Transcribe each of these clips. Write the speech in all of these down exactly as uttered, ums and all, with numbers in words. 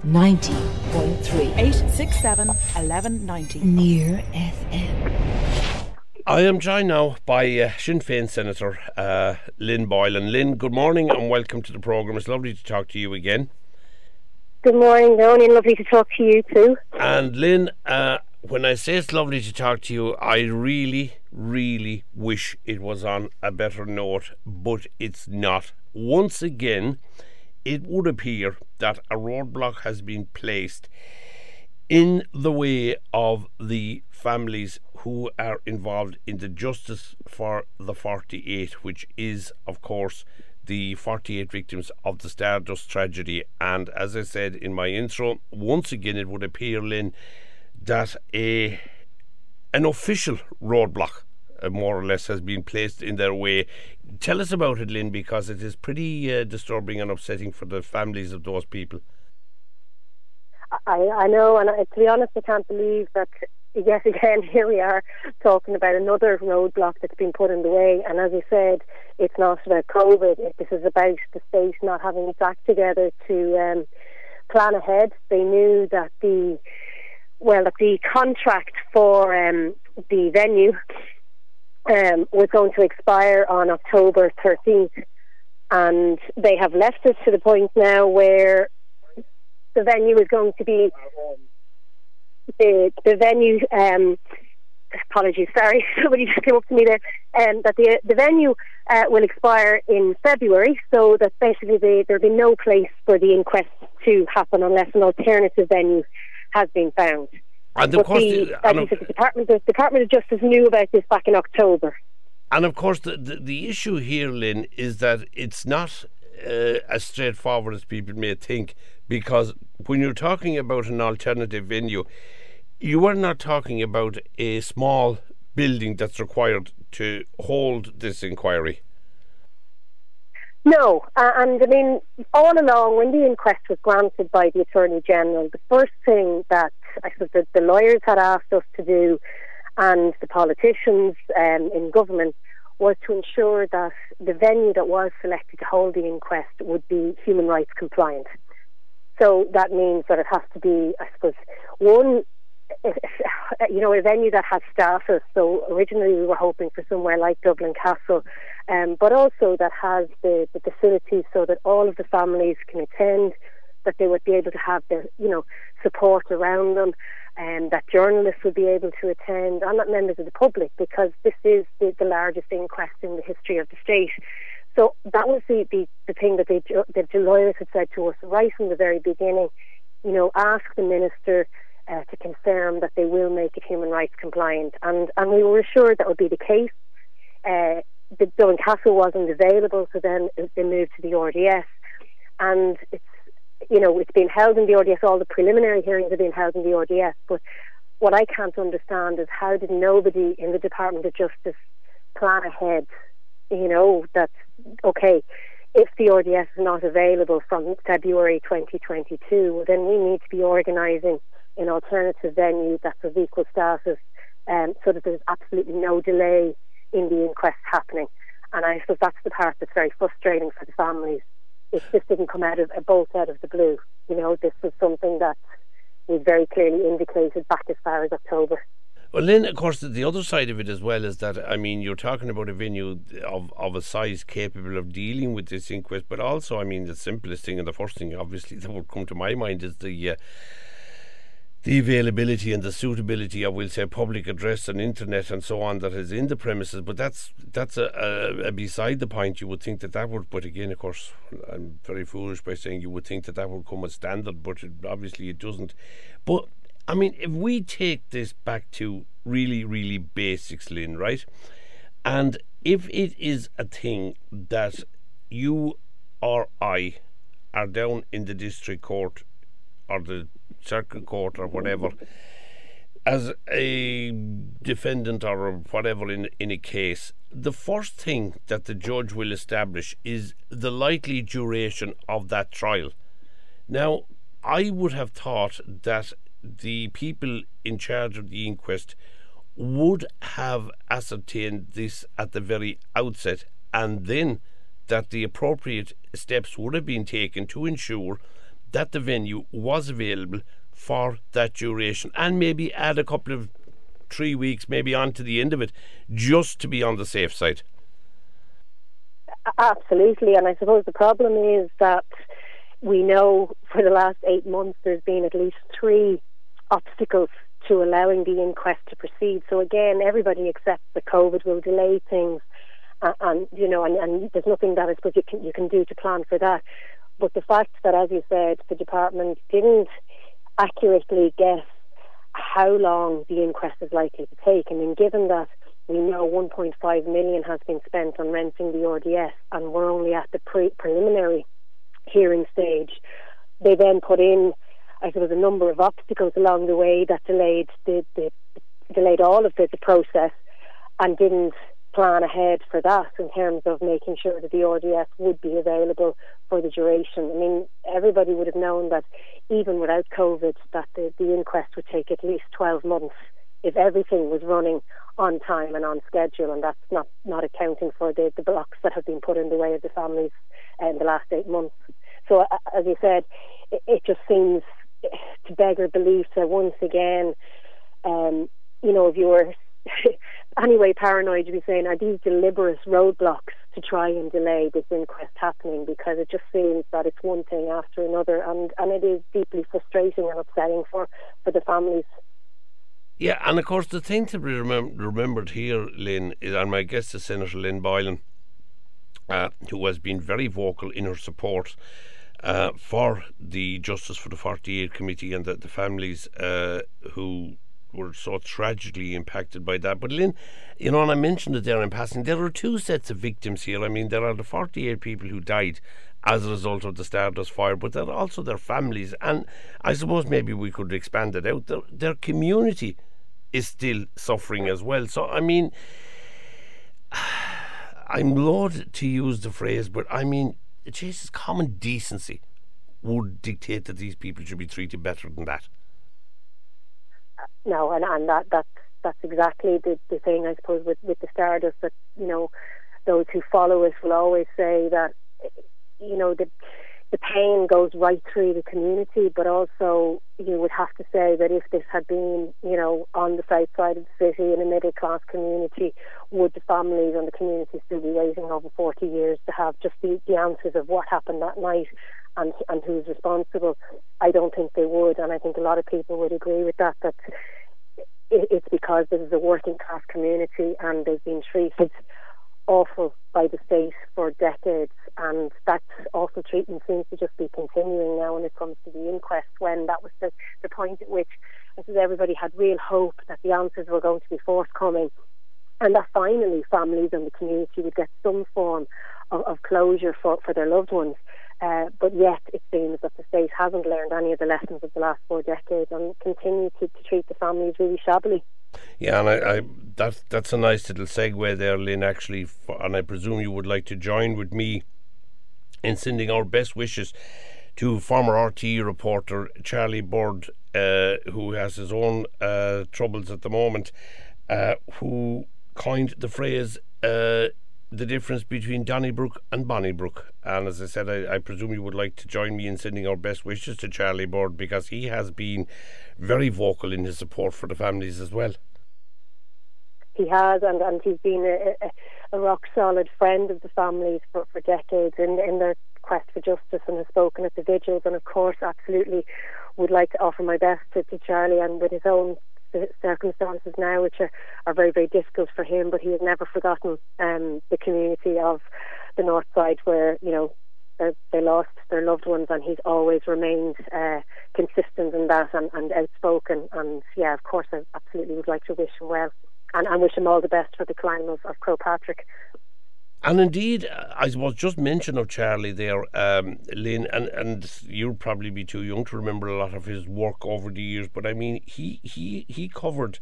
ninety point three. eight six seven, eleven ninety. Near F M. I am joined now by uh, Sinn Féin Senator uh, Lynn Boylan. Lynn, good morning and welcome to the programme. It's lovely to talk to you again. Good morning, Donnie. Lovely to talk to you too. And Lynn, uh, when I say it's lovely to talk to you, I really, really wish it was on a better note, but it's not. Once again, it would appear that a roadblock has been placed in the way of the families who are involved in the Justice for the forty-eight, which is, of course, the forty-eight victims of the Stardust tragedy. And as I said in my intro, once again it would appear, Lynn, that a an official roadblock uh, more or less has been placed in their way. Tell us about it, Lynn, because it is pretty uh, disturbing and upsetting for the families of those people. I, I know, and I, to be honest, I can't believe that yet again here we are talking about another roadblock that's been put in the way. And as I said, it's not about COVID. This is about the state not having its act together to um, plan ahead. They knew that the well, that the contract for um, the venue um, was going to expire on October thirteenth, and they have left us to the point now where the venue is going to be the the venue. Um, apologies, sorry, somebody just came up to me there. Um, that the the venue uh, will expire in February, so that basically the, there'll be no place for the inquest to happen unless an alternative venue has been found. And of but course, the, the, like you said, the Department the Department of Justice knew about this back in October. And of course, the the, the issue here, Lynn, is that it's not uh, as straightforward as people may think. Because when you're talking about an alternative venue, you are not talking about a small building that's required to hold this inquiry. No, uh, and I mean, all along, when the inquest was granted by the Attorney General, the first thing that I suppose the, the lawyers had asked us to do, and the politicians um, in government, was to ensure that the venue that was selected to hold the inquest would be human rights compliant. So that means that it has to be, I suppose, one, you know, a venue that has status. So originally we were hoping for somewhere like Dublin Castle, um, but also that has the, the facilities so that all of the families can attend, that they would be able to have their, you know, support around them, and that journalists would be able to attend, and that members of the public, because this is the, the largest inquest in the history of the state. So that was the, the, the thing that they, the, the lawyers had said to us right from the very beginning. You know, ask the minister uh, to confirm that they will make it human rights compliant, and and we were assured that would be the case. Uh, the Dublin Castle wasn't available, so then they moved to the R D S, and it's you know it's been held in the R D S. All the preliminary hearings have been held in the R D S. But what I can't understand is how did nobody in the Department of Justice plan ahead? You know, that, okay, if the R D S is not available from February twenty twenty-two, then we need to be organising an alternative venue that's of equal status, um, so that there's absolutely no delay in the inquest happening. And I suppose that's the part that's very frustrating for the families. If this didn't come out of a bolt out of the blue, you know, this was something that was very clearly indicated back as far as October. Well, Lynn, of course, the other side of it as well is that, I mean, you're talking about a venue of, of a size capable of dealing with this inquest, but also, I mean, the simplest thing and the first thing, obviously, that would come to my mind is the uh, the availability and the suitability of, we'll say, public address and internet and so on that is in the premises. But that's that's a, a, a beside the point. You would think that that would, but again, of course, I'm very foolish by saying you would think that that would come as standard, but it, obviously it doesn't. But I mean, if we take this back to really, really basics, Lynn, right? And if it is a thing that you or I are down in the district court or the circuit court or whatever as a defendant or whatever in, in a case, the first thing that the judge will establish is the likely duration of that trial. Now, I would have thought that the people in charge of the inquest would have ascertained this at the very outset, and then that the appropriate steps would have been taken to ensure that the venue was available for that duration, and maybe add a couple of three weeks maybe on to the end of it, just to be on the safe side. Absolutely, and I suppose the problem is that we know for the last eight months there's been at least three obstacles to allowing the inquest to proceed. So again, everybody accepts that COVID will delay things, and, and you know, and, and there's nothing that I suppose you can you can do to plan for that. But the fact that, as you said, the department didn't accurately guess how long the inquest is likely to take, and then given that we know one point five million has been spent on renting the R D S, and we're only at the pre- preliminary hearing stage, they then put in, I suppose, a number of obstacles along the way that delayed the, the delayed all of the, the process, and didn't plan ahead for that in terms of making sure that the R D S would be available for the duration. I mean, everybody would have known that even without COVID, that the, the inquest would take at least twelve months if everything was running on time and on schedule, and that's not, not accounting for the, the blocks that have been put in the way of the families in the last eight months. So, uh, as you said, it, it just seems to beggar belief that once again, um, you know, if you were anyway paranoid, you'd be saying, are these deliberate roadblocks to try and delay this inquest happening? Because it just seems that it's one thing after another, and, and it is deeply frustrating and upsetting for, for the families. Yeah, and of course the thing to be remem- remembered here, Lynn, is, and my guest is Senator Lynn Boylan, uh, who has been very vocal in her support uh, for the Justice for the forty-eight Committee and the, the families uh, who were so tragically impacted by that. But Lynn, you know, and I mentioned it there in passing, there are two sets of victims here. I mean, there are the forty-eight people who died as a result of the Stardust fire, but there are also their families, and I suppose maybe we could expand it out. Their, their community is still suffering as well. So, I mean, I'm loath to use the phrase, but I mean, Jesus, common decency would dictate that these people should be treated better than that. No, and, and that that's that's exactly the, the thing, I suppose, with, with the Stardust, that, you know, those who follow us will always say that, you know, the the pain goes right through the community, but also you would have to say that if this had been, you know, on the south side of the city in a middle class community, would the families and the community still be waiting over forty years to have just the, the answers of what happened that night and and who's responsible? I don't think they would, and I think a lot of people would agree with that, that it, it's because this is a working class community and they've been treated awful by the state for decades, and that awful treatment seems to just be continuing now when it comes to the inquest, when that was the, the point at which I suppose everybody had real hope that the answers were going to be forthcoming, and that finally families and the community would get some form of, of closure for, for their loved ones. Uh, but yet it seems that the state hasn't learned any of the lessons of the last four decades and continue to, to treat the families really shabbily. Yeah, and I, I that that's a nice little segue there, Lynn, actually, for, and I presume you would like to join with me in sending our best wishes to former R T E reporter Charlie Bird, uh, who has his own uh, troubles at the moment, uh, who coined the phrase uh, the difference between Donnybrook and Bonnybrook. And as I said, I, I presume you would like to join me in sending our best wishes to Charlie Bird, because he has been very vocal in his support for the families as well. He has, and, and he's been a, a, a rock-solid friend of the families for, for decades in, in their quest for justice, and has spoken at the vigils, and of course absolutely would like to offer my best to, to Charlie, and with his own circumstances now, which are, are very, very difficult for him, but he has never forgotten um, the community of the North Side where, you know, they lost their loved ones, and he's always remained uh, consistent in that and, and outspoken. And yeah, of course I absolutely would like to wish him well, and, and wish him all the best for the climb of, of Croagh Patrick. And indeed, I was just mention of Charlie there, um, Lynn, and, and you'll probably be too young to remember a lot of his work over the years, but I mean, he, he, he covered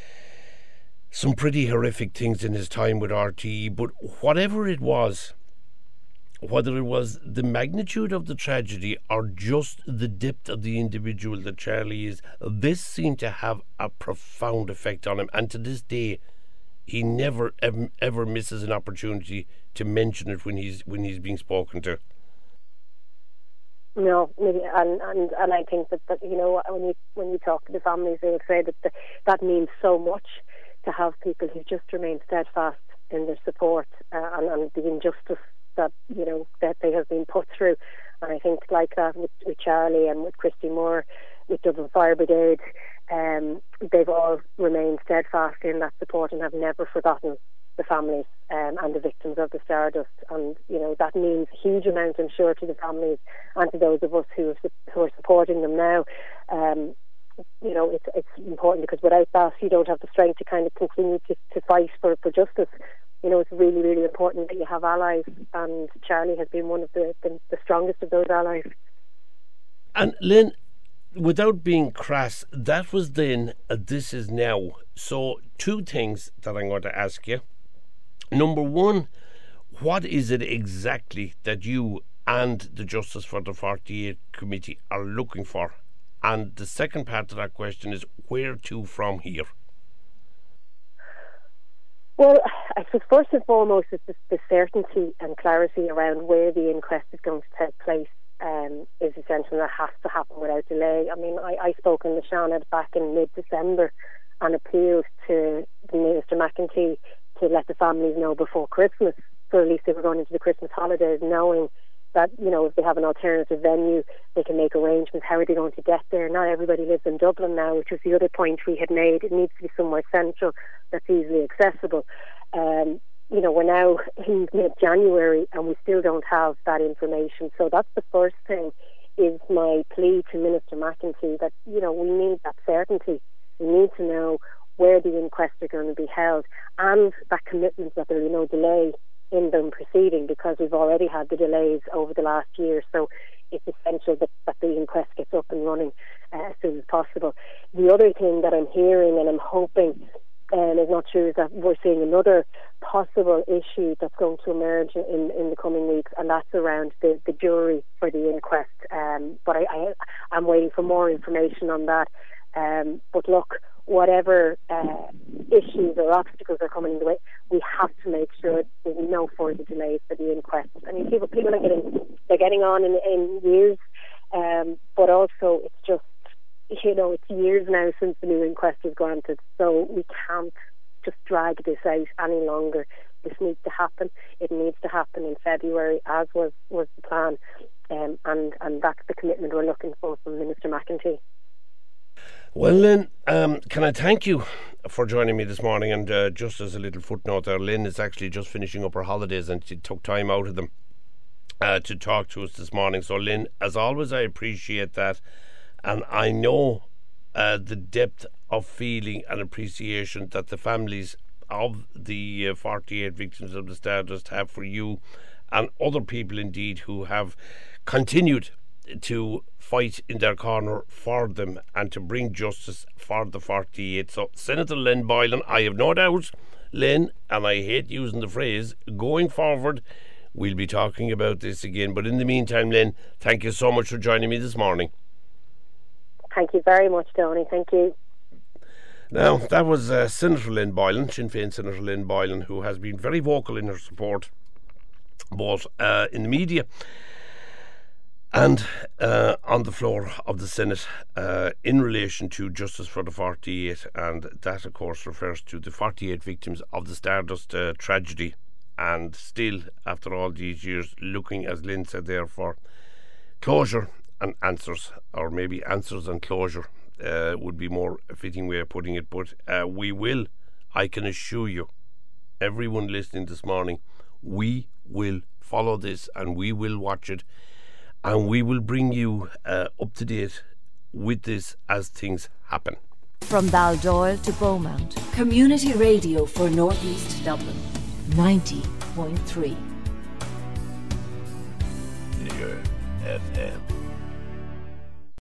some pretty horrific things in his time with R T E, but whatever it was, whether it was the magnitude of the tragedy or just the depth of the individual that Charlie is, this seemed to have a profound effect on him, and to this day he never ever, ever misses an opportunity to mention it when he's when he's being spoken to. No, and, and and I think that, that you know when you when you talk to the families, they would say that the, that means so much to have people who just remain steadfast in their support uh, and, and the injustice that you know that they have been put through. And I think like that with, with Charlie and with Christy Moore, with Dublin Fire Brigade, um, they've all remained steadfast in that support and have never forgotten the families um, and the victims of the Stardust. And you know that means a huge amount, I'm sure, to the families and to those of us who are, who are supporting them now. Um, you know, it's it's important, because without that, you don't have the strength to kind of continue to, to fight for, for justice. You know, it's really, really important that you have allies, and Charlie has been one of the, the, the strongest of those allies. And Lynn, without being crass, that was then, uh, this is now. So two things that I'm going to ask you. Number one, what is it exactly that you and the Justice for the forty-eight Committee are looking for? And the second part of that question is, where to from here? Well, I suppose first and foremost is the, the certainty and clarity around where the inquest is going to take place um, is essential, and that has to happen without delay. I mean, I, I spoke in the Seanad back in mid-December and appealed to Minister McEntee to let the families know before Christmas, so at least they were going into the Christmas holidays knowing that, you know, if they have an alternative venue, they can make arrangements. How are they going to get there? Not everybody lives in Dublin now, which was the other point we had made. It needs to be somewhere central that's easily accessible. Um, you know, we're now in mid-January and we still don't have that information. So that's the first thing, is my plea to Minister McEntee that, you know, we need that certainty. We need to know where the inquests are going to be held, and that commitment that there will be no delay in them proceeding, because we've already had the delays over the last year. So it's essential that, that the inquest gets up and running uh, as soon as possible. The other thing that I'm hearing and I'm hoping um, is not true is that we're seeing another possible issue that's going to emerge in, in the coming weeks, and that's around the, the jury for the inquest. Um, but I, I, I'm waiting for more information on that. Um, but look, whatever uh, issues or obstacles are coming in the way, we have to make sure there's no further delays for the inquest. I mean, people people are getting they're getting on in, in years, um, but also it's just, you know, it's years now since the new inquest was granted, so we can't just drag this out any longer. This needs to happen. It needs to happen in February, as was, was the plan, um, and and that's the commitment we're looking for from Minister McEntee. Well, Lynn, um, can I thank you for joining me this morning? And uh, just as a little footnote there, Lynn is actually just finishing up her holidays and she took time out of them uh, to talk to us this morning. So, Lynn, as always, I appreciate that. And I know uh, the depth of feeling and appreciation that the families of the uh, forty-eight victims of the Stardust have for you and other people indeed who have continued to fight in their corner for them and to bring justice for the forty-eight. So, Senator Lynn Boylan, I have no doubt, Lynn, and I hate using the phrase, going forward, we'll be talking about this again. But in the meantime, Lynn, thank you so much for joining me this morning. Thank you very much, Tony. Thank you. Now, that was uh, Senator Lynn Boylan, Sinn Féin Senator Lynn Boylan, who has been very vocal in her support, both uh, in the media and uh, on the floor of the Senate uh, in relation to justice for the forty-eight, and that of course refers to the forty-eight victims of the Stardust uh, tragedy. And still, after all these years, looking, as Lynn said there, for closure and answers, or maybe answers and closure uh, would be more a fitting way of putting it. But uh, we will, I can assure you, everyone listening this morning, we will follow this and we will watch it. And we will bring you uh, up to date with this as things happen. From Baldoyle to Beaumont. Community radio for North East Dublin. ninety point three. Your F M.